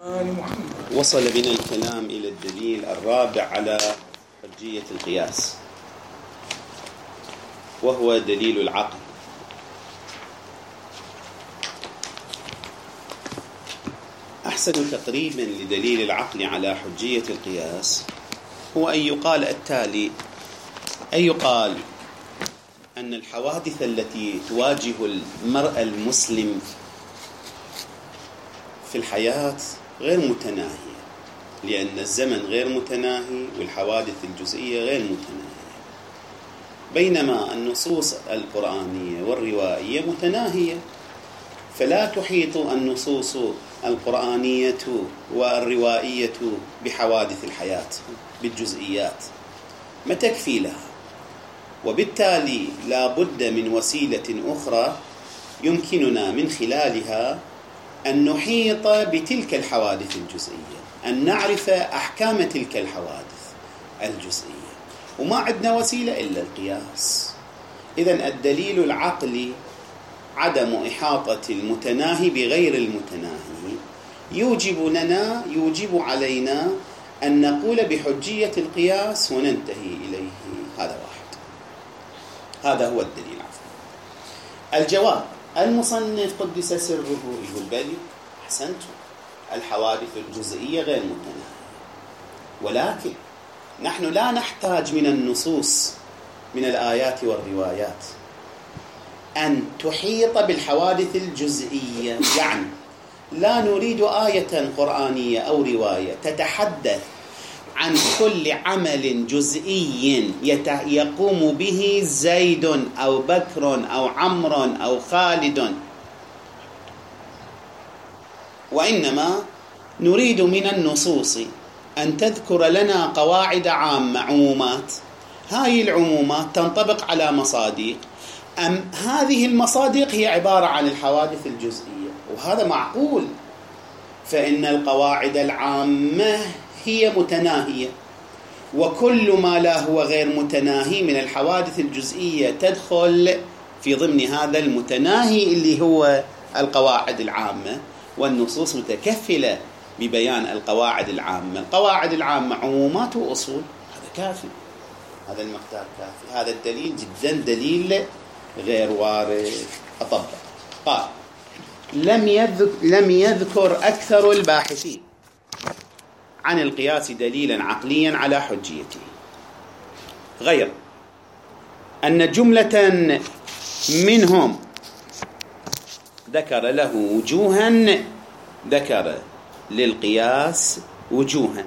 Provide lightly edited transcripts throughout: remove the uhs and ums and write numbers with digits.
وصل بنا الكلام إلى الدليل الرابع على حجية القياس، وهو دليل العقل. أحسن تقريبا لدليل العقل على حجية القياس هو أن يقال التالي: أن يقال أن الحوادث التي تواجه المرء المسلم في الحياة غير متناهية، لأن الزمن غير متناهي والحوادث الجزئية غير متناهية، بينما النصوص القرآنية والروائية متناهية، فلا تحيط النصوص القرآنية والروائية بحوادث الحياة بالجزئيات، ما تكفي لها، وبالتالي لا بد من وسيلة أخرى يمكننا من خلالها أن نحيط بتلك الحوادث الجزئية، أن نعرف أحكام تلك الحوادث الجزئية، وما عندنا وسيلة إلا القياس. إذن الدليل العقلي عدم إحاطة المتناهي بغير المتناهي يوجب علينا أن نقول بحجية القياس وننتهي إليه. هذا واحد، هذا هو الدليل العقلي. الجواب: المصنف قدس سره يقول بلي أحسنتم، الحوادث الجزئية غير متناهية، ولكن نحن لا نحتاج من النصوص من الآيات والروايات أن تحيط بالحوادث الجزئية، يعني لا نريد آية قرآنية أو رواية تتحدث عن كل عمل جزئي يقوم به زيد أو بكر أو عمرو أو خالد، وإنما نريد من النصوص أن تذكر لنا قواعد عامة، عمومات، هذه العمومات تنطبق على مصادق، هذه المصادق هي عبارة عن الحوادث الجزئية، وهذا معقول، فإن القواعد العامة هي متناهية، وكل ما لا هو غير متناهي من الحوادث الجزئية تدخل في ضمن هذا المتناهي اللي هو القواعد العامة، والنصوص متكفلة ببيان القواعد العامة. القواعد العامة عمومات وأصول، هذا كافي، هذا المقدار كافي، هذا الدليل جدا دليل غير وارد. أطبق. قال: لم يذكر أكثر الباحثين عن القياس دليلا عقليا على حجيته، غير أن جملة منهم ذكر له وجوها، ذكر للقياس وجوها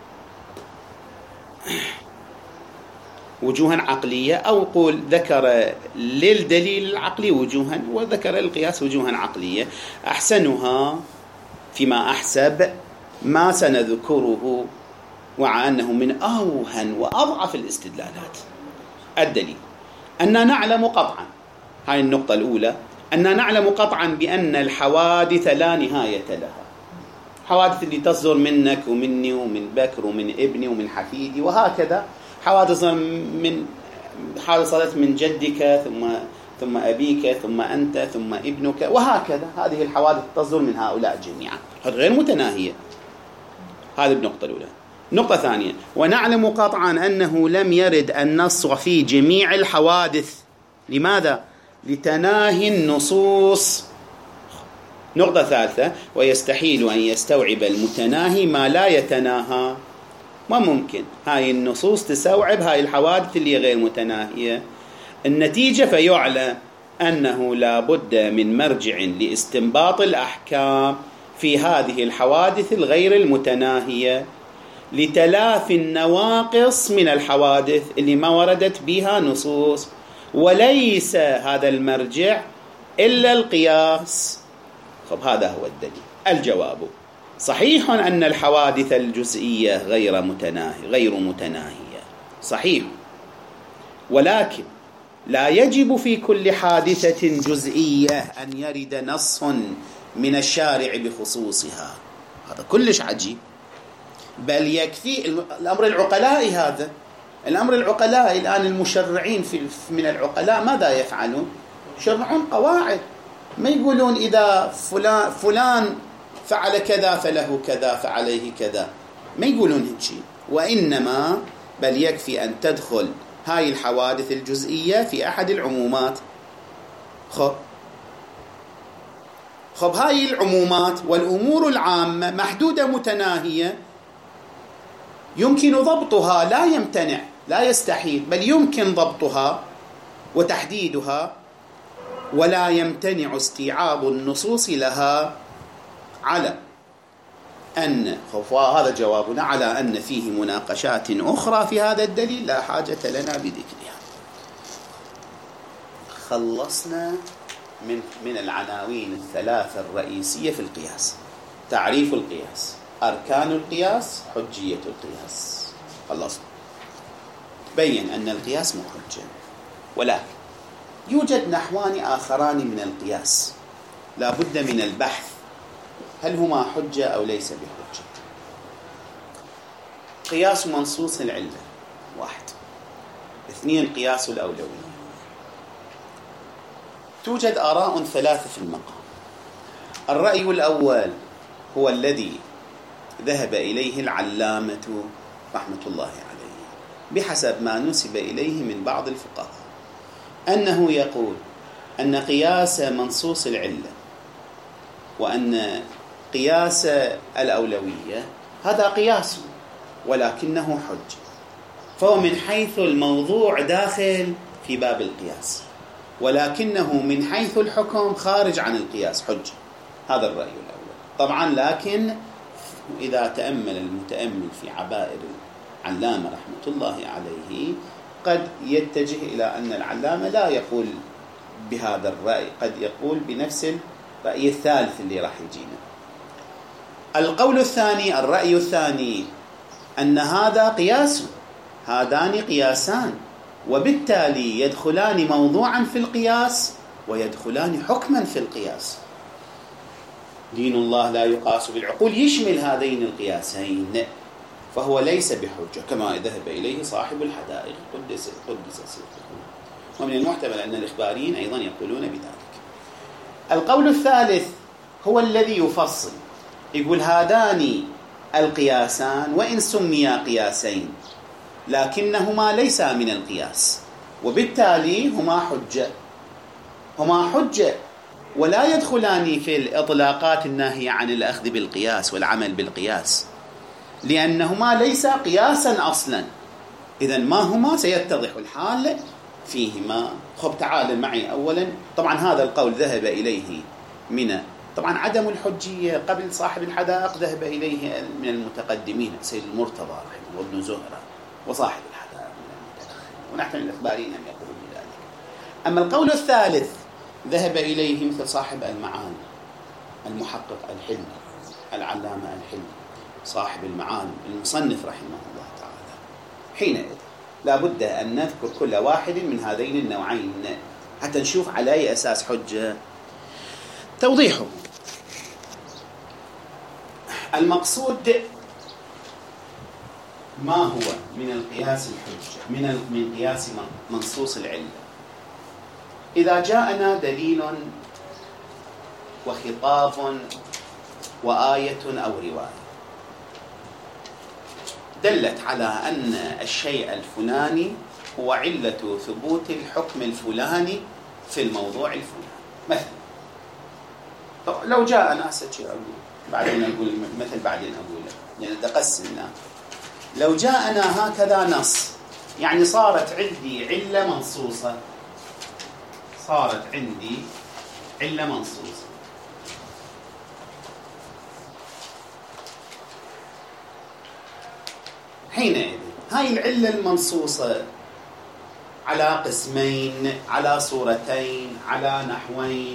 عقلية، أو قول ذكر للدليل العقلي وجوها وذكر للقياس وجوها عقلية. أحسنها فيما أحسب ما سنذكره، وعى أنه من أوهن وأضعف الاستدلالات. الدليل أننا نعلم قطعا، هاي النقطة الأولى، أننا نعلم قطعا بأن الحوادث لا نهاية لها، حوادث اللي تصدر منك ومني ومن بكر ومن ابني ومن حفيدي، وهكذا حوادث حادثت من جدك ثم أبيك ثم أنت ثم ابنك، وهكذا هذه الحوادث تصدر من هؤلاء جميعا، هذه غير متناهية. هذه النقطة الأولى. نقطة ثانية: ونعلم قطعا أنه لم يرد النص في جميع الحوادث. لماذا؟ لتناهي النصوص. نقطة ثالثة: ويستحيل أن يستوعب المتناهي ما لا يتناهى. ما ممكن هاي النصوص تستوعب هاي الحوادث اللي غير متناهية. النتيجة: فيعلم أنه لا بد من مرجع لاستنباط الأحكام في هذه الحوادث الغير المتناهية لتلافي النواقص من الحوادث اللي ما وردت بها نصوص، وليس هذا المرجع إلا القياس. خب، هذا هو الدليل. الجواب: صحيح أن الحوادث الجزئية غير متناهية، صحيح، ولكن لا يجب في كل حادثة جزئية أن يرد نص من الشارع بخصوصها. هذا كلش عجيب، بل يكفي الأمر العقلائي. هذا الأمر العقلائي الآن المشرعين من العقلاء ماذا يفعلون؟ يشرعون قواعد، ما يقولون إذا فلان فعل كذا فله كذا فعليه كذا، ما يقولون هيك شيء، وإنما بل يكفي أن تدخل هاي الحوادث الجزئية في أحد العمومات. خب هاي العمومات والأمور العامة محدودة متناهية، يمكن ضبطها، لا يمتنع لا يستحيل، بل يمكن ضبطها وتحديدها، ولا يمتنع استيعاب النصوص لها على أن، هذا جوابنا، على أن فيه مناقشات أخرى في هذا الدليل لا حاجة لنا بذكرها. خلصنا من العناوين الثلاثة الرئيسية في القياس: تعريف القياس، أركان القياس، حجية القياس. خلصنا. بين أن القياس مو حجة، ولكن يوجد نحوان آخران من القياس لا بد من البحث هل هما حجة أو ليس بحجة. قياس منصوص العلة 1، 2 قياس الأولوية. توجد آراء 3 في المقام. الرأي الأول هو الذي ذهب إليه العلامة رحمة الله عليه بحسب ما نسب إليه من بعض الفقهاء، أنه يقول أن قياس منصوص العلة وأن قياس الأولوية هذا قياس ولكنه حج، فهو من حيث الموضوع داخل في باب القياس، ولكنه من حيث الحكم خارج عن القياس حج. هذا الرأي الأول. طبعا لكن إذا تأمل المتأمل في عبائر العلامة رحمة الله عليه قد يتجه إلى أن العلامة لا يقول بهذا الرأي، قد يقول بنفس الرأي الثالث اللي راح يجينا. القول الثاني، الرأي الثاني، أن هذا قياس، هذان قياسان، وبالتالي يدخلان موضوعا في القياس ويدخلان حكما في القياس. دين الله لا يقاس بالعقول يشمل هذين القياسين، فهو ليس بحجة كما ذهب إليه صاحب الحدائق قدس سره. ومن المحتمل أن الإخباريين أيضا يقولون بذلك. القول الثالث هو الذي يفصل، يقول هذان القياسان وإن سميا قياسين لكنهما ليسا من القياس، وبالتالي هما حجة ولا يدخلان في الإطلاقات الناهية عن الأخذ بالقياس والعمل بالقياس، لأنهما ليسا قياسا أصلا. إذن ما هما سيتضح الحال فيهما. خب تعال معي أولا. طبعا هذا القول ذهب إليه من طبعا عدم الحجية قبل صاحب الحدائق، ذهب إليه من المتقدمين سيد المرتضى رحمه وابن زهرة وصاحب الحدائق من المتأخرين، ونحن الإخباريين أن يقولون بذلك. أما القول الثالث ذهب إليه مثل صاحب المعاني المحقق الحلمي، العلامة الحلمي صاحب المعاني المصنف رحمه الله تعالى. حينئذ لا بد أن نذكر كل واحد من هذين النوعين حتى نشوف على أي أساس حجة. توضيحه: المقصود ما هو من القياس الحجة، من قياس منصوص العلة. إذا جاءنا دليل وخطاب وآية أو رواية دلت على أن الشيء الفلاني هو علة ثبوت الحكم الفلاني في الموضوع الفلاني. مثلا لو جاءنا بعدين أقول مثل بعدين أقول يعني تقسمنا. لو جاءنا هكذا نص، يعني صارت عندي علة منصوصة، صارت عندي علة منصوصة. حينئذ هاي العلة المنصوصة على قسمين، على صورتين، على نحوين.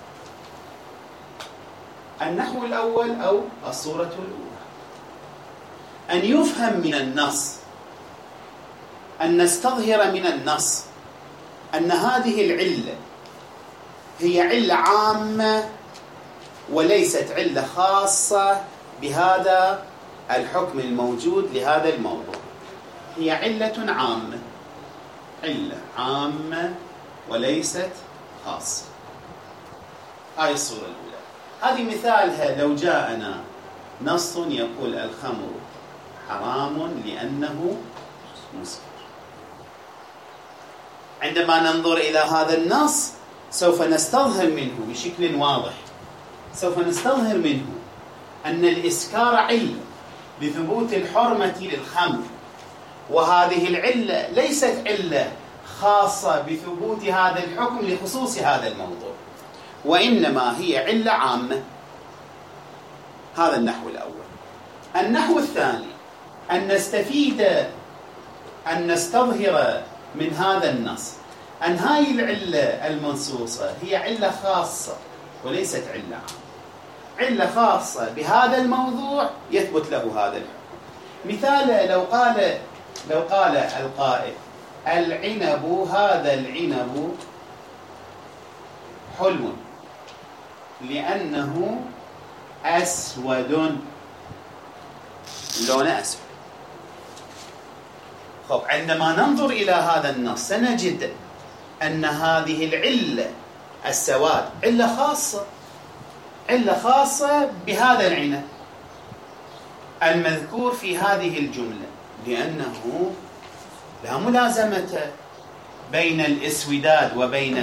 النحو الأول أو الصورة الأولى أن يفهم من النص، أن نستظهر من النص أن هذه العلة هي علة عامة وليست علة خاصة بهذا الحكم الموجود لهذا الموضوع. هي علة عامة، علة عامة وليست خاصة. هاي الصورة الأولى. هذه مثالها لو جاءنا نص يقول الخمر حرام لأنه مسكر، عندما ننظر إلى هذا النص سوف نستظهر منه بشكل واضح، سوف نستظهر منه أن الإسكار علة لثبوت الحرمة للخمر، وهذه العلة ليست علة خاصة بثبوت هذا الحكم لخصوص هذا الموضوع، وإنما هي علة عامة. هذا النحو الأول. النحو الثاني أن نستفيد، أن نستظهر من هذا النص أن هاي العلة المنصوصة هي علة خاصة وليست علة عامة، علة خاصة بهذا الموضوع يثبت له هذا الحكم. مثال لو قال القائل العنب، هذا العنب حلو لأنه أسود، لونه أسود. خب عندما ننظر إلى هذا النص سنجد أن هذه العلة السواد علة خاصة بهذا العنب المذكور في هذه الجملة، لأنه لا ملازمة بين الاسوداد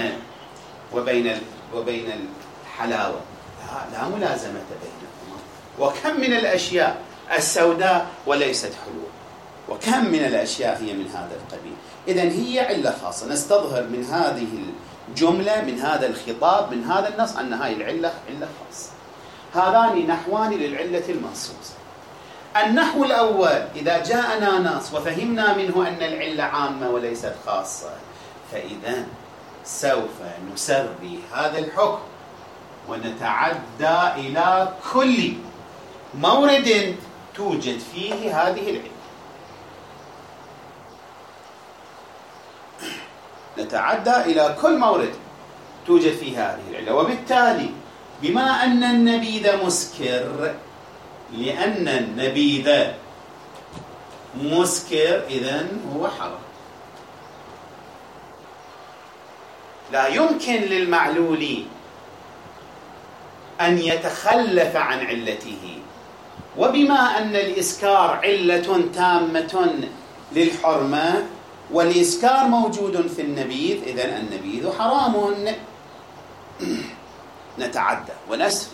وبين الحلاوة، لا ملازمة بينهما. وكم من الأشياء السوداء وليست حلوة، وكم من الأشياء هي من هذا القبيل. إذن هي علة خاصة، نستظهر من هذه الجملة، من هذا الخطاب، من هذا النص أن هاي العلة علة خاصة. هذان نحوان للعلة المنصوصة. النحو الأول إذا جاءنا نص وفهمنا منه أن العلة عامة وليست خاصة، فإذا سوف نسري هذا الحكم ونتعدى إلى كل مورد توجد فيه هذه العلة، نتعدى إلى كل مورد توجد فيه هذه العلة. وبالتالي بما أن النبيذ مسكر، لأن النبيذ مسكر إذن هو حرام. لا يمكن للمعلول أن يتخلف عن علته، وبما أن الإسكار علة تامة للحرمة والإسكار موجود في النبيذ، إذن النبيذ حرام. نتعدى ونسري.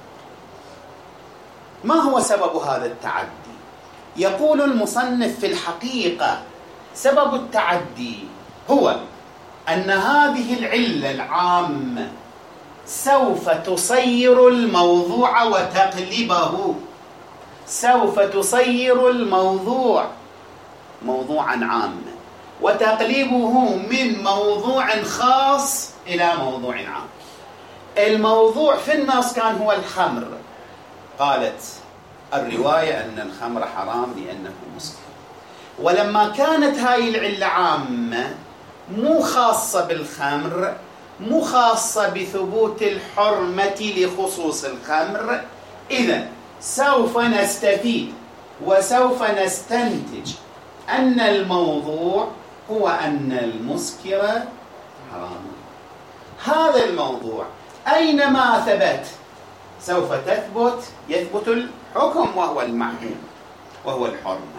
ما هو سبب هذا التعدي؟ يقول المصنف في الحقيقة سبب التعدي هو أن هذه العلة العامة سوف تصير الموضوع وتقلبه، سوف تصير الموضوع موضوعا عاما وتقلبه من موضوع خاص إلى موضوع عام. الموضوع في النص كان هو الخمر، قالت الرواية أن الخمر حرام لأنه مسكر، ولما كانت هاي العلة عامة مو خاصة بالخمر، مو خاصة بثبوت الحرمة لخصوص الخمر، إذن سوف نستفيد وسوف نستنتج أن الموضوع هو أن المسكر حرام. هذا الموضوع أينما ثبت سوف يثبت الحكم وهو المحكوم وهو الحرمة.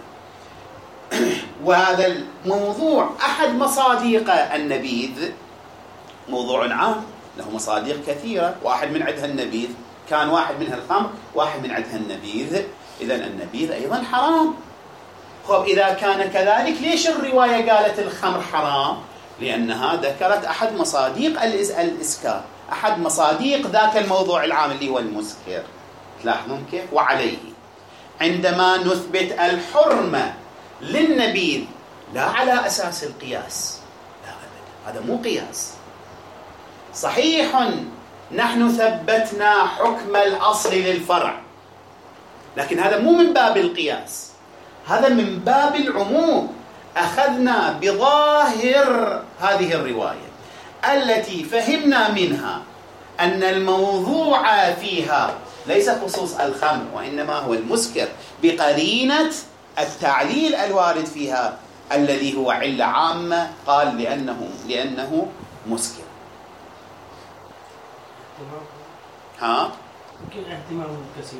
وهذا الموضوع أحد مصادق النبيذ موضوع عام له مصادق كثيرة، واحد من عندها النبيذ، كان واحد منها الخمر، واحد من عندها النبيذ، إذن النبيذ أيضا حرام. خب إذا كان كذلك ليش الرواية قالت الخمر حرام؟ لأنها ذكرت أحد مصادق الإسكار، أحد مصادق ذاك الموضوع العام اللي هو المسكر. تلاحظون كيف؟ وعليه عندما نثبت الحرمة للنبيذ لا على أساس القياس، لا أبدا، هذا مو قياس. صحيح نحن ثبتنا حكم الأصل للفرع، لكن هذا مو من باب القياس، هذا من باب العموم. أخذنا بظاهر هذه الرواية التي فهمنا منها أن الموضوع فيها ليس خصوص الخمر وإنما هو المسكر، بقرينة التعليل الوارد فيها الذي هو علة عامة، قال لأنه مسكر. يمكن اهتمام كثير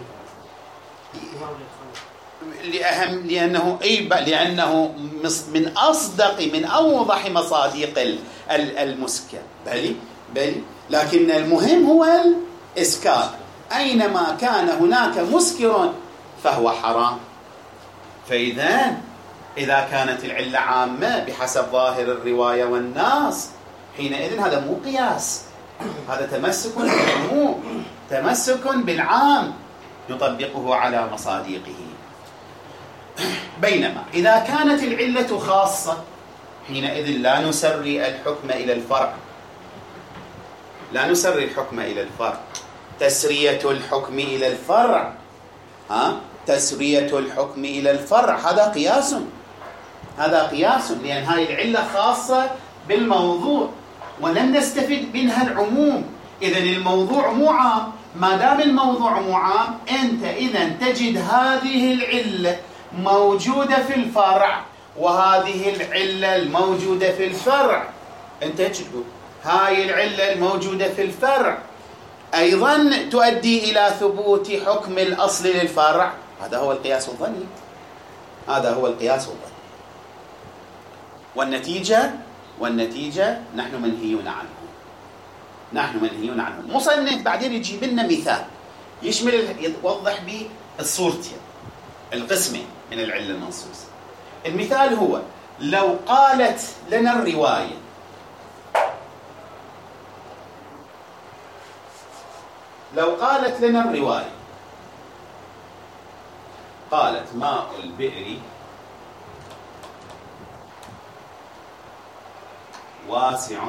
لأنه من أصدق من أوضح مصادق المسكر. بل لكن المهم هو الإسكار. أينما كان هناك مسكر فهو حرام. إذا كانت العلة عامة بحسب ظاهر الرواية والنص، حينئذ هذا مو قياس، هذا تمسك بالعموم، تمسك بالعام يطبقه على مصادقه. بينما إذا كانت العلة خاصة، حينئذ لا نسري الحكم إلى الفرع، لا نسري الحكم إلى الفرع. تسرية الحكم إلى الفرع، تسرية الحكم إلى الفرع هذا قياس، لأن هذه العلة خاصة بالموضوع ولم نستفد منها العموم. إذن الموضوع مو عام. ما دام الموضوع مو عام، أنت إذن تجد هذه العلة موجودة في الفرع، وهذه العلة الموجودة في الفرع، أنت تجد هاي العلة الموجودة في الفرع أيضا تؤدي إلى ثبوت حكم الأصل للفرع. هذا هو القياس الظني، هذا هو القياس الظني. والنتيجة نحن منهيون عنه. المصنف بعدين يجيب لنا مثال يوضح به الصورتين، القسمين من العلة المنصوصة. المثال هو لو قالت لنا الرواية قالت ماء البئر واسع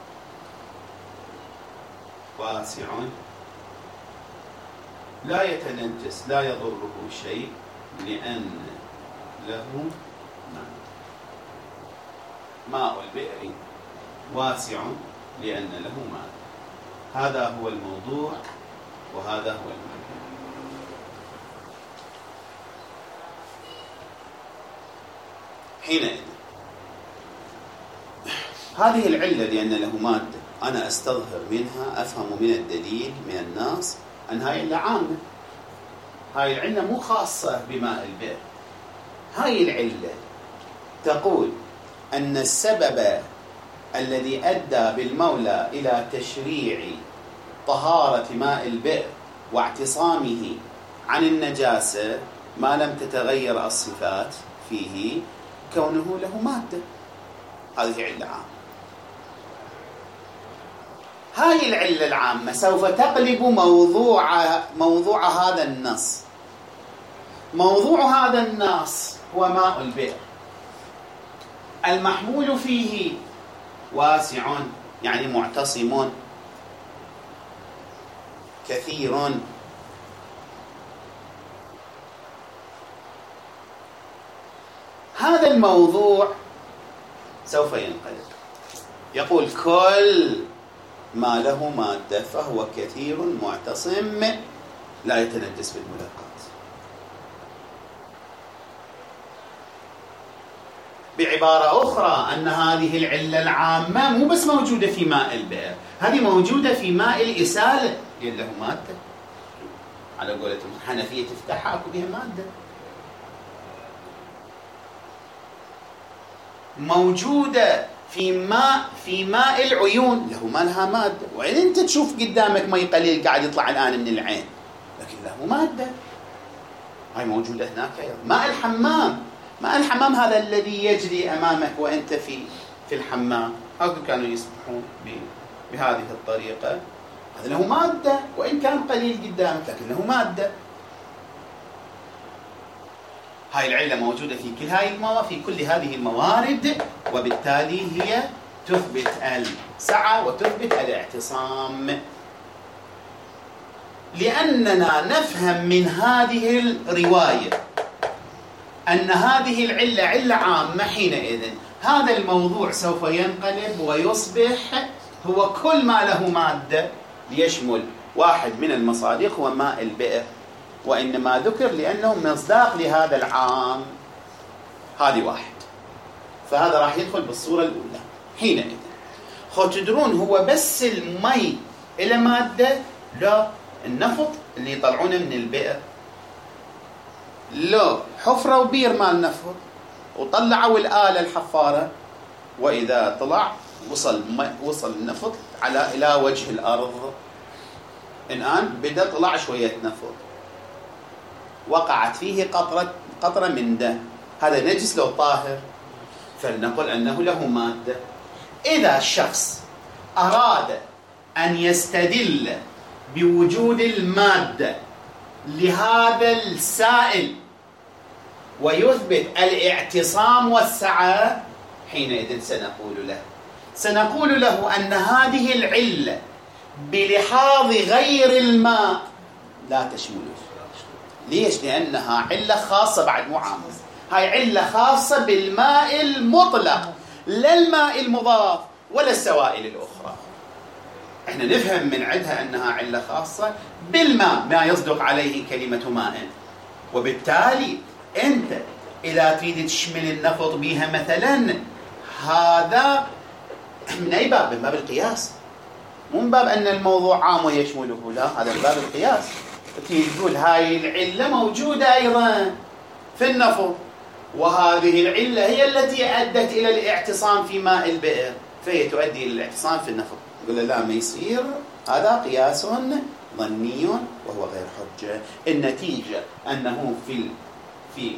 لا يتنجس لا يضره شيء لأن له ماء البئر واسع لأن له ماء. هذا هو الموضوع وهذا هو المعنى. حينئذ هذه العلة لأن له مادة، أنا أستظهر منها، أفهم من الدليل من النص أن هاي العلة عامة، هاي العلة مو خاصة بماء البئر. هاي العلة تقول أن السبب الذي أدى بالمولى إلى تشريع طهارة ماء البئر واعتصامه عن النجاسة ما لم تتغير الصفات فيه كونه له مادة. هذه علة عامة. هاي العلة العامة سوف تقلب موضوع هذا النص. موضوع هذا النص هو ماء البئر، المحمول فيه واسع يعني معتصم كثير. هذا الموضوع سوف ينقلب، يقول كل ما له مادة فهو كثير معتصم لا يتنجس بالملاقات. بعبارة أخرى أن هذه العلة العامة مو بس موجودة في ماء البئر، هذه موجودة في ماء الإسالة اللي له مادة. على قولتهم الحنفية تفتحها أكو بها مادة. موجودة في ماء العيون له ما لها مادة، وإن أنت تشوف قدامك ماء قليل قاعد يطلع الآن من العين لكن له مادة، هاي موجودة هناك أيضا. ماء الحمام هذا الذي يجري أمامك وأنت في الحمام، هذول كانوا يسبحون بهذه الطريقة، هذا له مادة وإن كان قليل قدامك لكن له مادة. هاي العلة موجودة في كل هذه الموارد، وبالتالي هي تثبت السعة وتثبت الاعتصام. لأننا نفهم من هذه الرواية أن هذه العلة علة عامة، حينئذ هذا الموضوع سوف ينقلب ويصبح هو كل ما له مادة، ليشمل واحد من المصادق هو ماء البئر، وإنما ذكر لأنه مصداق لهذا العام. هذه واحد، فهذا راح يدخل بالصورة الأولى. حينئذ تدرون هو بس المي إلى مادة؟ لا، النفط اللي يطلعونه من البئر، لو حفرة وبير مال نفط وطلعوا الآلة الحفارة، وإذا طلع وصل النفط إلى وجه الأرض، الآن بدأ طلع شوية نفط، وقعت فيه قطرة من دم، هذا نجس لو طاهر، فلنقل أنه له مادة. إذا الشخص أراد أن يستدل بوجود المادة لهذا السائل ويثبت الاعتصام والسعة، حينئذ سنقول له أن هذه العلة بلحاظ غير الماء لا تشمله. ليش؟ لأنها علة خاصة، بعد مو عامة، هاي علة خاصة بالماء المطلق، لا الماء المضاف ولا السوائل الأخرى. احنا نفهم من عندها أنها علة خاصة بالماء، ما يصدق عليه كلمة ماء، وبالتالي أنت إذا تريد تشمل النفط بها مثلا، هذا من أي باب؟ من باب القياس، مو من باب أن الموضوع عام ويشمله، لا، هذا من باب القياس. تقول هاي العلة موجودة أيضا في النفط، وهذه العلة هي التي أدت إلى الاعتصام في ماء البئر، فهي تؤدي إلى الاعتصام في النفط. يقول لا، ما يصير، هذا قياس ظني وهو غير حجة. النتيجة أنه في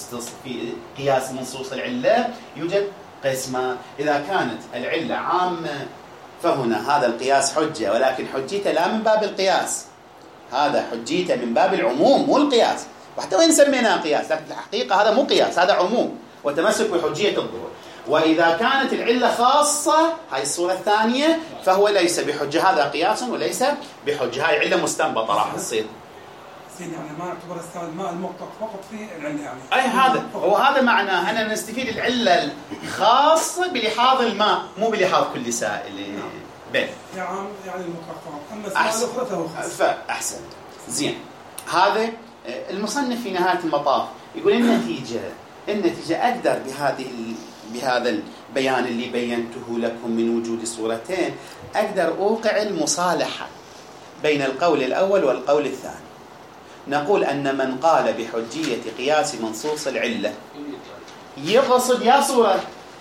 قياس منصوص العلة يوجد قسمة. إذا كانت العلة عامة فهنا هذا القياس حجة، ولكن حجيته لا من باب القياس، هذا حجيته من باب العموم مو القياس، وحتى وإن سميناه قياس لكن الحقيقة هذا مو قياس، هذا عموم وتمسك بحجية الظهور. وإذا كانت العلة خاصة، هاي الصورة الثانية، فهو ليس بحجة، هذا قياس وليس بحجة، هاي علة مستنبطة راح تصير. يعني ما نعتبر الماء المطلق فقط في العلة، يعني أي هذا معناه أننا نستفيد العلة الخاصة بلحاظ الماء، مو بلحاظ كل سائل. يعني المطلق فقط، أما السائل الأخرى فهو خاص. فأحسن، زين. هذا المصنف في نهاية المطاف يقول النتيجة أقدر بهذا البيان اللي بينته لكم من وجود صورتين، أقدر أوقع المصالحة بين القول الأول والقول الثاني. نقول أن من قال بحجية قياس منصوص العلة يقصد يا صورة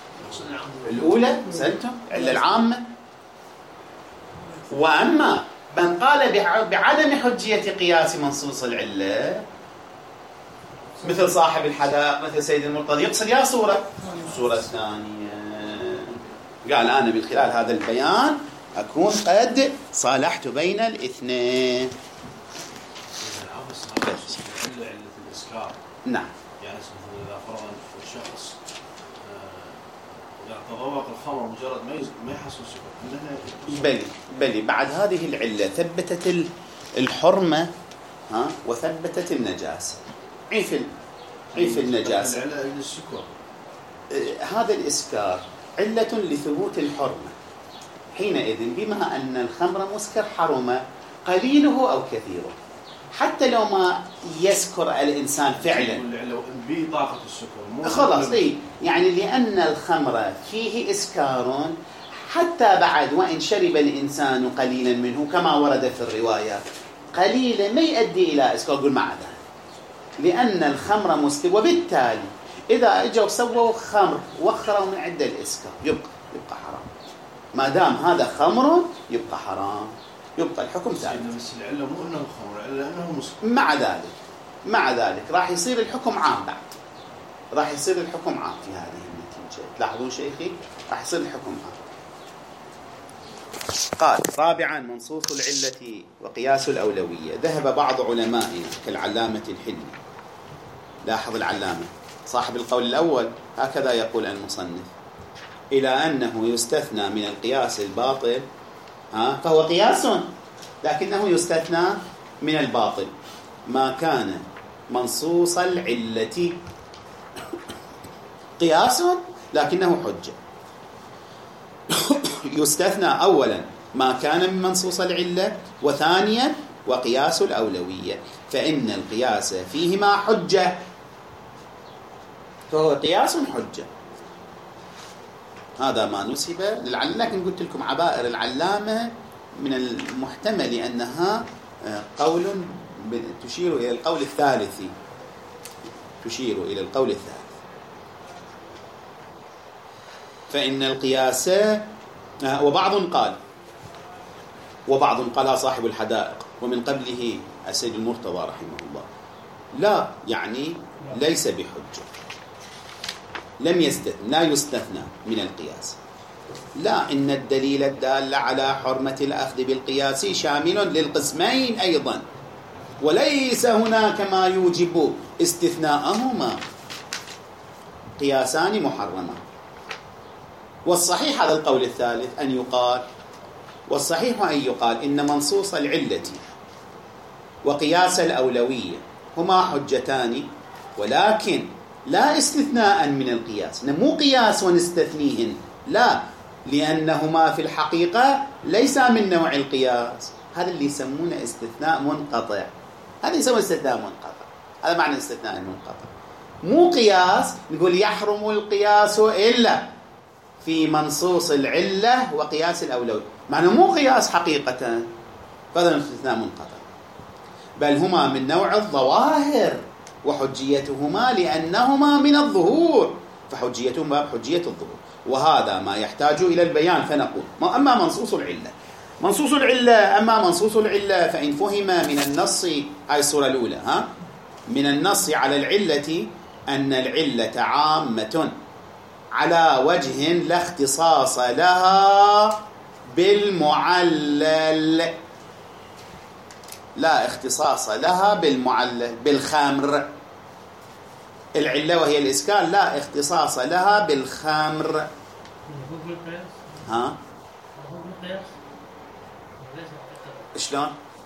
الأولى سألتم العلة العامة، وأما من قال بعدم حجية قياس منصوص العلة مثل صاحب الحدائق، مثل سيد المرتضى، يقصد يا صورة الثانية. قال أنا من خلال هذا البيان أكون قد صالحت بين الاثنين. علة الإسكار، نعم، يعني إذا فرضا الشخص إذا تذوق الخمر مجرد ما يحصل سكر، بلي بعد هذه العلة ثبتت الحرمة وثبتت النجاسة. عيف النجاسة، السكر، هذا الإسكار علة لثبوت الحرمة. حينئذ بما أن الخمر مسكر حرم قليله أو كثيره، حتى لو ما يسكر الإنسان فعلا بطاقة السكر خلاص، يعني لأن الخمر فيه إسكار حتى بعد وإن شرب الإنسان قليلا منه كما ورد في الروايات، قليلا ما يؤدي إلى إسكار. قل مع ذلك لأن الخمر مسكر، وبالتالي إذا أجوا سووا خمر وخروا من عند الإسكار يبقى حرام. ما دام هذا خمر يبقى حرام، يبقى الحكم ثابت. بس العلة مو أنه خمر، العلة أنه مسكر. مع ذلك راح يصير الحكم عام، بعد راح يصير الحكم عام في هذه النتيجة. تلاحظون شيخي، راح يصير الحكم عام. قال رابعا منصوص العلة وقياس الأولوية. ذهب بعض علمائنا كالعلامة الحلمي، لاحظ العلامة صاحب القول الأول هكذا يقول المصنف، إلى أنه يستثنى من القياس الباطل، فهو قياس لكنه يستثنى من الباطل ما كان منصوص العلة، قياس لكنه حجة. يستثنى أولا ما كان من منصوص العلة، وثانيا وقياس الأولوية، فإن القياس فيهما حجة، فهو قياس حجة. هذا ما نسب للعلامة، لكن قلت لكم عبائر العلامة من المحتمل أنها قول تشير إلى القول الثالث، تشير إلى القول الثالث. فإن القياس وبعض قال صاحب الحدائق ومن قبله السيد المرتضى رحمه الله لا، يعني ليس بحجة، لا يستثنى من القياس. لا، إن الدليل الدال على حرمة الأخذ بالقياس شامل للقسمين أيضا، وليس هناك ما يوجب استثناءهما، قياسان محرمان. والصحيح هذا القول الثالث أن يقال إن منصوص العلة وقياس الأولوية هما حجتان، ولكن لا استثناء من القياس، مو قياس ونستثنيهن، لا، لأنهما في الحقيقة ليس من نوع القياس. هذا اللي يسمونه استثناء منقطع، هذا يسمى استثناء منقطع، هذا معنى الاستثناء المنقطع. مو قياس نقول يحرم القياس إلا في منصوص العلة وقياس الأولوية، معنى مو قياس حقيقة، فهذا استثناء منقطع، بل هما من نوع الظواهر، وحجيتهما لأنهما من الظهور، فحجيتهما باب حجية الظهور، وهذا ما يحتاج إلى البيان. فنقول أما منصوص العلة فإن فهم من النص، هاي الصورة الأولى، من النص على العلة أن العلة عامة على وجه لا اختصاص لها بالمعلل، لا اختصاص لها بالمعلل، بالخمر، العلة وهي الإسكار لا اختصاص لها بالخمر. ها؟ شلون؟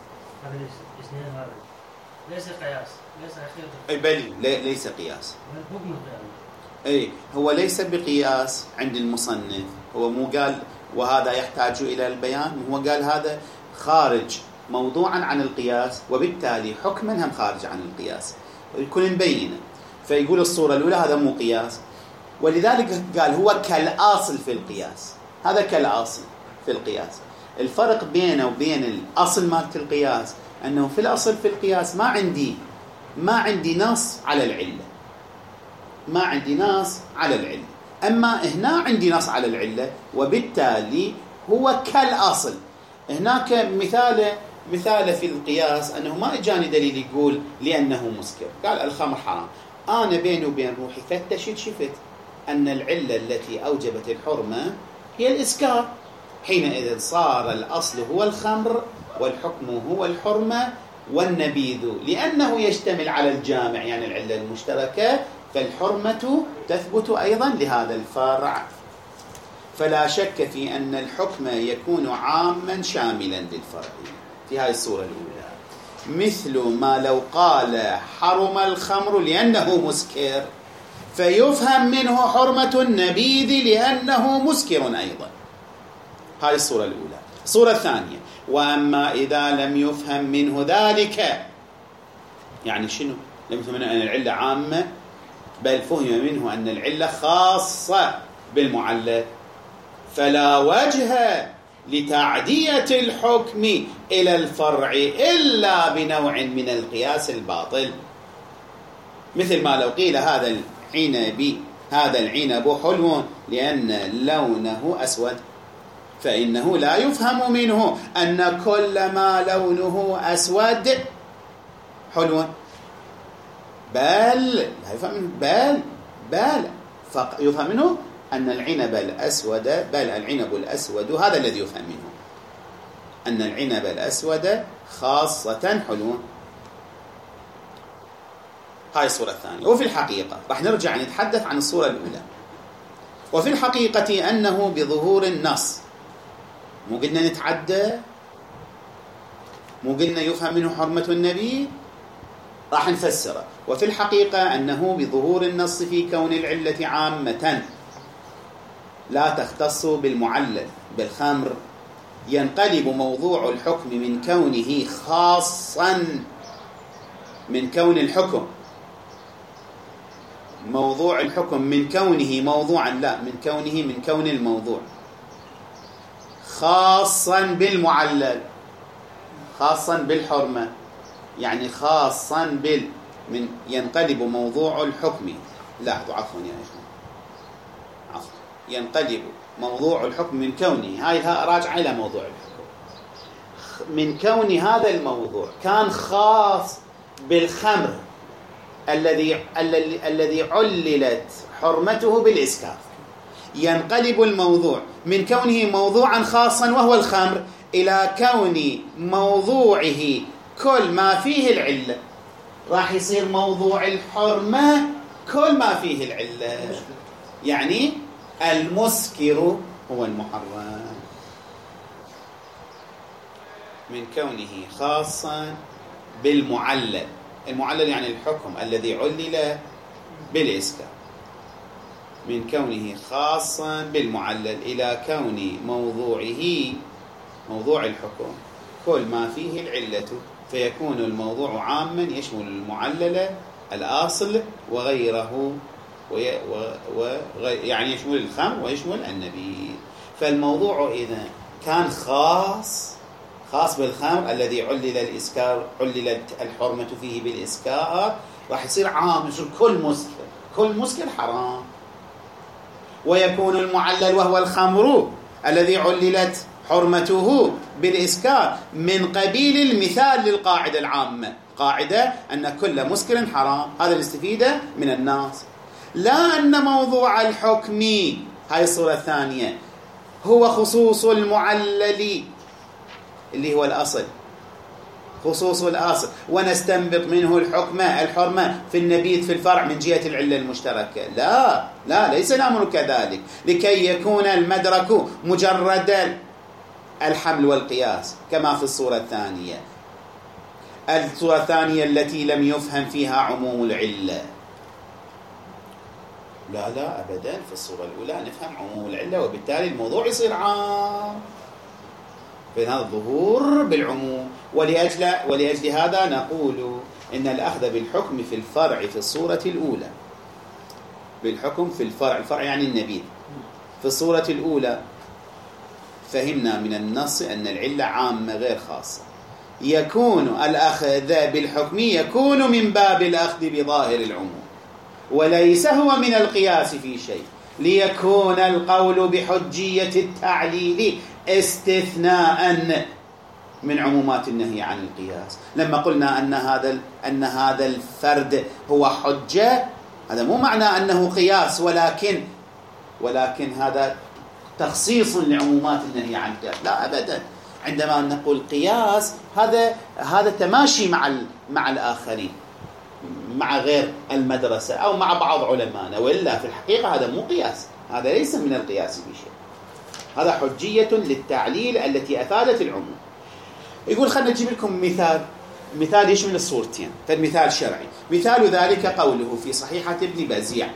ليس قياس، ليس أي بلي ليس قياس. أي هو ليس بقياس عند المصنف، هو مو قال وهذا يحتاج إلى البيان، هو قال هذا خارج موضوعا عن القياس، وبالتالي حكما هم خارج عن القياس، يكون مبينا. فيقول الصورة الأولى هذا مو قياس، ولذلك قال هو كالأصل في القياس، هذا كالأصل في القياس. الفرق بينه وبين الأصل مالت القياس أنه في الأصل في القياس ما عندي نص على العلة، ما عندي نص على العلة، أما هنا عندي نص على العلة، وبالتالي هو كالأصل. هناك مثال في القياس أنه ما إجاني دليل يقول لأنه مسكر، قال الخمر حرام، أنا بيني وبين روحي فتشت شفت أن العلة التي أوجبت الحرمة هي الإسكار، حينئذ صار الأصل هو الخمر والحكم هو الحرمة والنبيذ، لأنه يشتمل على الجامع يعني العلة المشتركة، فالحرمة تثبت أيضا لهذا الفرع. فلا شك في أن الحكم يكون عاما شاملا للفرع في هذه الصورة الأولى، مثل ما لو قال حرم الخمر لأنه مسكر، فيفهم منه حرمة النبيذ لأنه مسكر أيضا. هذه الصورة الأولى. الصورة الثانية، وأما إذا لم يفهم منه ذلك، يعني شنو؟ لم يفهم منه أن العلة عامة، بل فهم منه أن العلة خاصة بالمعلل، فلا وجه لتعدية الحكم إلى الفرع إلا بنوع من القياس الباطل، مثل ما لو قيل هذا العنب حلو لأن لونه أسود، فإنه لا يفهم منه أن كل ما لونه أسود حلو، بل يفهم منه أن العنب الأسود هذا الذي يفهم منه، أن العنب الأسود خاصة حلو. هاي الصورة الثانية. وفي الحقيقة راح نرجع نتحدث عن الصورة الأولى. وفي الحقيقة أنه بظهور النص، مو قلنا نتعدى، مو قلنا يفهم منه حرمة النبي، راح نفسره. وفي الحقيقة أنه بظهور النص في كون العلة عامة لا تختص بالمعلل بالخمر، ينقلب موضوع الحكم من كونه خاصا من كون الحكم، موضوع الحكم من كونه موضوعا، لا من كون الموضوع خاصا بالمعلل، خاصا بالحرمة، يعني خاصا من ينقلب موضوع الحكم. لا عفوا يا إخوان، عفوا، ينقلب موضوع الحكم من كونه، هاي راجعة إلى موضوع الحكم، من كون هذا الموضوع كان خاص بالخمر الذي عللت حرمته بالإسكار، ينقلب الموضوع من كونه موضوعا خاصا وهو الخمر إلى كون موضوعه كل ما فيه العلة، راح يصير موضوع الحرمة كل ما فيه العلة، يعني المسكر هو المحرم، من كونه خاصا بالمعلل. المعلل يعني الحكم الذي علل بالإسكار، من كونه خاصا بالمعلل إلى كون موضوعه موضوع الحكم كل ما فيه العلة، فيكون الموضوع عاما يشمل المعلل الأصل وغيره، يعني يشمل الخمر ويشمل النبيذ. فالموضوع إذا كان خاص بالخمر الذي عللت الحرمة فيه بالإسكار، راح يصير عام، يصير كل مسكر حرام. ويكون المعلل وهو الخمر الذي عللت حرمته بالإسكار من قبيل المثال للقاعدة العامة، قاعدة أن كل مسكر حرام، هذا اللي استفيده من الناس. لا أن موضوع الحكم، هاي الصورة الثانية، هو خصوص المعلل اللي هو الأصل، خصوص الأصل، ونستنبط منه الحرمة في النبيذ في الفرع من جهة العلة المشتركة. لا ليس الأمر كذلك، لكي يكون المدرك مجرد الحمل والقياس كما في الصورة الثانية، الصورة الثانية التي لم يفهم فيها عموم العلة. لا أبدا، في الصورة الأولى نفهم عموم العلة وبالتالي الموضوع يصير عام، في هذا الظهور بالعموم. ولأجل هذا نقول إن الأخذ بالحكم في الفرع في الصورة الأولى، بالحكم في الفرع يعني النبيذ في الصورة الأولى، فهمنا من النص أن العلة عامة غير خاصة، يكون الأخذ بالحكم يكون من باب الأخذ بظاهر العموم، وليس هو من القياس في شيء، ليكون القول بحجية التعليل استثناء من عمومات النهي عن القياس. لما قلنا أن هذا الفرد هو حجة، هذا مو معنى أنه قياس، ولكن هذا تخصيص لعمومات النهي عن القياس. لا أبدا، عندما نقول قياس هذا تماشي مع الآخرين، مع غير المدرسة أو مع بعض علمائنا، وإلا في الحقيقة هذا مو قياس، هذا ليس من القياس بشيء، هذا حجية للتعليل التي أفادت العموم. يقول خلنا نجيب لكم مثال يشمل الصورتين، فالمثال شرعي. مثال ذلك قوله في صحيحة ابن بازيع،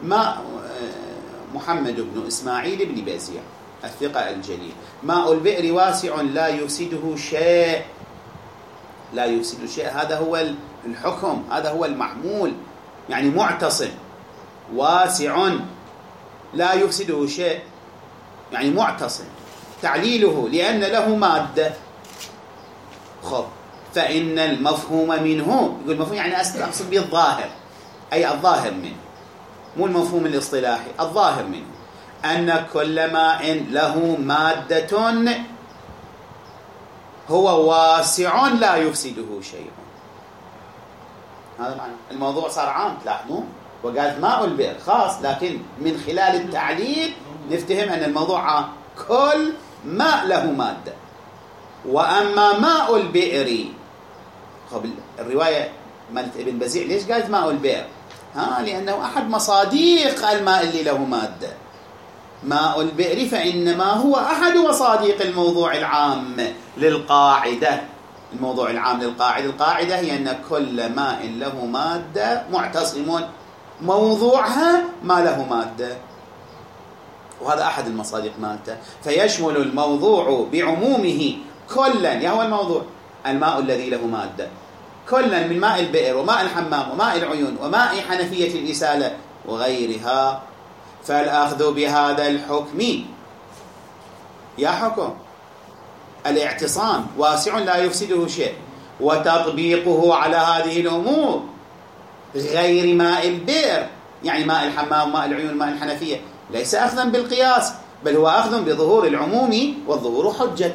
محمد بن إسماعيل بن بازيع الثقة الجليل، ماء البئر واسع لا يفسده شيء، لا يفسد شيء، هذا هو الحكم، هذا هو المحمول، يعني معتصم، واسع لا يفسده شيء يعني معتصم، تعليله لأن له مادة. خب، فإن المفهوم منه، يقول المفهوم يعني أقصد به الظاهر، أي الظاهر منه، مو المفهوم الاصطلاحي، الظاهر منه أن كل ماء له مادة هو واسع لا يفسده شيء. هذا معنى الموضوع صار عام، تلاحظوا، وقالت ماء البئر خاص، لكن من خلال التعليل نفتهم أن الموضوع عام، كل ماء له مادة. وأما ماء البئر، خب الرواية مالت ابن بزيع ليش قالت ماء البئر؟ لأنه أحد مصاديق الماء اللي له مادة، ماء البئر فإنما هو أحد مصاديق الموضوع العام للقاعدة. الموضوع العام للقاعدة، القاعدة هي أن كل ماء له مادة معتصم، موضوعها ما له مادة، وهذا أحد المصادق مالته، فيشمل الموضوع بعمومه كلا، يا هو الموضوع الماء الذي له مادة، كلا من ماء البئر وماء الحمام وماء العيون وماء حنفية الإسالة وغيرها. فالأخذ بهذا الحكم، يا حكم الاعتصام واسع لا يفسده شيء، وتطبيقه على هذه الأمور غير ماء البئر، يعني ماء الحمام وماء العيون وماء الحنفية، ليس أخذا بالقياس، بل هو أخذ بظهور العموم، والظهور حجة.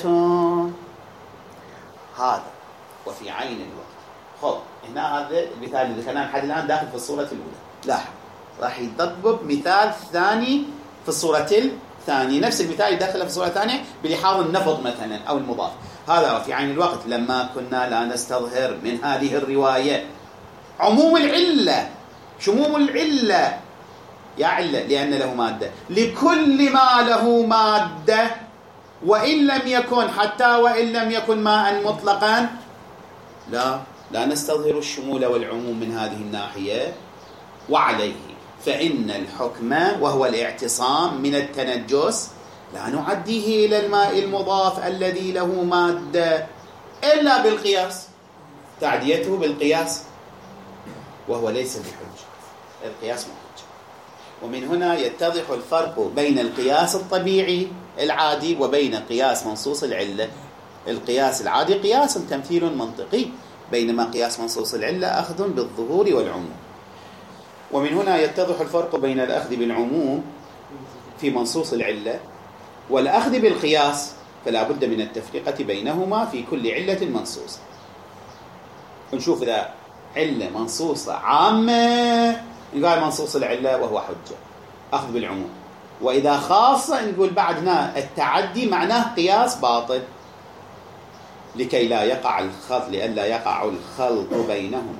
هذا وفي عين الوقت. خب هنا هذا المثال اللي ذكرناه لحد الآن داخل في الصورة الأولى. لاحظ راح يطبق مثال ثاني في الصورة الثانية، نفس المثال يدخله في الصورة الثانية بلحاظ النفض مثلا أو المضاف. هذا وفي عين الوقت لما كنا لا نستظهر من هذه الرواية عموم العلة، شموم العلة، يا علة لأن له مادة، لكل ما له مادة وإن لم يكن، حتى وإن لم يكن ماء مطلقا، لا نستظهر الشمول والعموم من هذه الناحية. وعليه فإن الحكم وهو الاعتصام من التنجس لا نعديه إلى الماء المضاف الذي له مادة إلا بالقياس، تعديته بالقياس، وهو ليس بحجة، القياس مو حجة. ومن هنا يتضح الفرق بين القياس الطبيعي العادي وبين قياس منصوص العلة. القياس العادي قياس تمثيل منطقي، بينما قياس منصوص العلة أخذ بالظهور والعموم. ومن هنا يتضح الفرق بين الأخذ بالعموم في منصوص العلة والأخذ بالقياس، فلا بد من التفرقة بينهما في كل علة منصوصة. نشوف إذا علة منصوصة عامة نقول منصوص العلة وهو حجة، أخذ بالعموم. وإذا خاصة نقول بعدنا التعدي معناه قياس باطل، لكي لا يقع الخلط، لئلا يقع الخلط بينهما.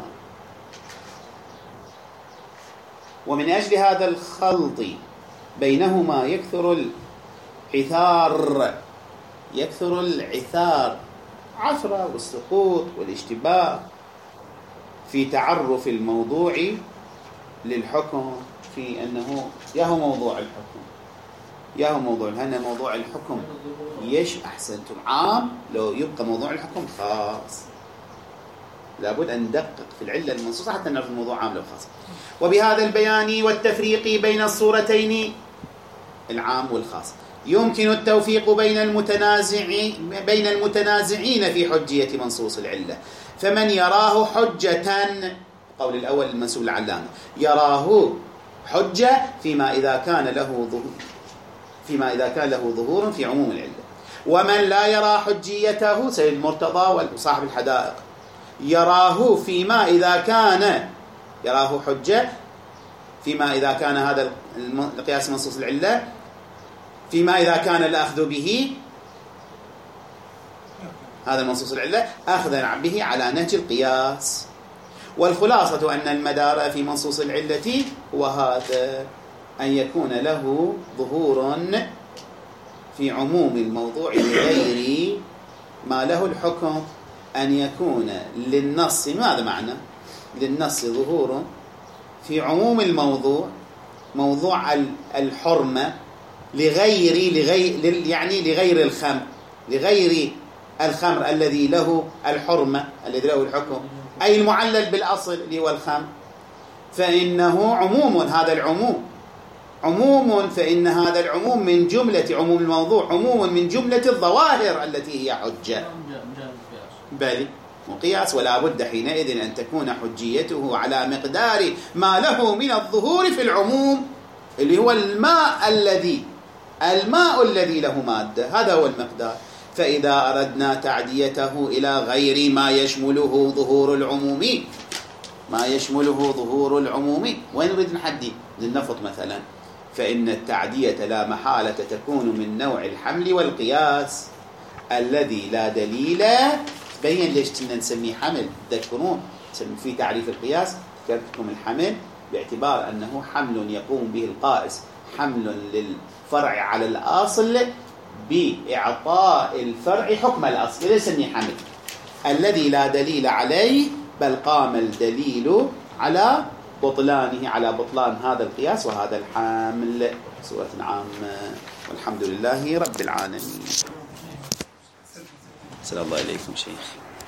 ومن أجل هذا الخلط بينهما يكثر العثار، عثرة والسقوط والاشتباه في تعرف الموضوع للحكم، في أنه ياهو موضوع الحكم، ياهو موضوع، هنا موضوع الحكم أحسنتم عام، لو يبقى موضوع الحكم خاص. لابد أن ندقق في العلة المنصوصة حتى نعرف الموضوع عام لو خاص. وبهذا البيان والتفريق بين الصورتين العام والخاص يمكن التوفيق بين المتنازعين في حجية منصوص العلة. فمن يراه حجة، قول الأول المنسوب العلامة، يراه حجة فيما إذا كان له ظهور في عموم العلة. ومن لا يرى حجيته سيد المرتضى وصاحب الحدائق يراه فيما إذا كان يراه حجة فيما إذا كان هذا القياس منصوص العلة، فيما إذا كان الأخذ به هذا المنصوص العلة أخذا به على نهج القياس. والخلاصة أن المدار في منصوص العلة هو هذا، أن يكون له ظهور في عموم الموضوع غير ما له الحكم، أن يكون للنص، ماذا معنى للنص؟ ظهور في عموم الموضوع، موضوع الحرمة، لغير الخمر الذي له الحرمة، الذي له الحكم، أي المعلل بالأصل اللي هو الخمر، فإنه عموم. هذا العموم عموم، فإن هذا العموم من جملة عموم الموضوع، عموم من جملة الظواهر التي هي حجة، بل مقياس. ولا بد حينئذ أن تكون حجيته على مقدار ما له من الظهور في العموم، اللي هو الماء الذي له مادة، هذا هو المقدار. فإذا أردنا تعديته إلى غير ما يشمله ظهور العموم، وين نريد نحدي؟ للنفط مثلا، فإن التعدية لا محالة تكون من نوع الحمل والقياس الذي لا دليل. بين ليش كنا نسميه حمل، تذكرون في تعريف القياس ذكرتكم الحمل باعتبار أنه حمل يقوم به القائس، حمل للفرع على الأصل بإعطاء الفرع حكم الأصل، نسميه حمل. الذي لا دليل عليه، بل قام الدليل على بطلانه، على بطلان هذا القياس وهذا الحمل. سورة عامة، والحمد لله رب العالمين. السلام الله عليكم شيخ.